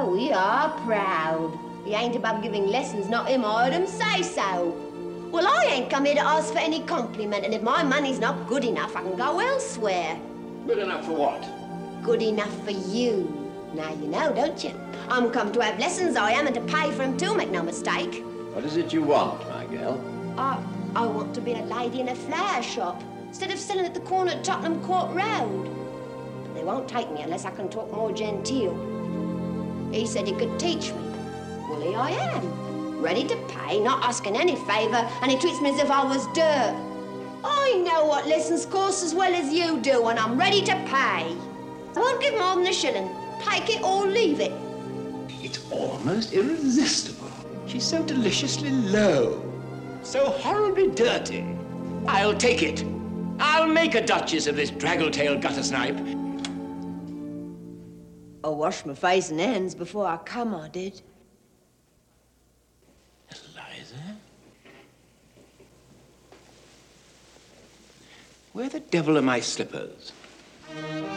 Oh, we are proud. He ain't above giving lessons, not him. I heard him say so. Well, I ain't come here to ask for any compliment, and if my money's not good enough, I can go elsewhere. Good enough for what? Good enough for you. Now you know, don't you? I'm come to have lessons, I am, and to pay for 'em too, make no mistake. What is it you want, my girl? I want to be a lady in a flower shop, instead of selling at the corner at Tottenham Court Road. But they won't take me unless I can talk more genteel. He said he could teach me. Well, here I am, ready to pay, not asking any favour, and he treats me as if I was dirt. I know what lessons cost as well as you do, and I'm ready to pay. I won't give more than a shilling. Take it or leave it. It's almost irresistible. She's so deliciously low, so horribly dirty. I'll take it. I'll make a duchess of this draggle-tailed gutter-snipe. I washed my face and hands before I come, I did. Eliza? Where the devil are my slippers?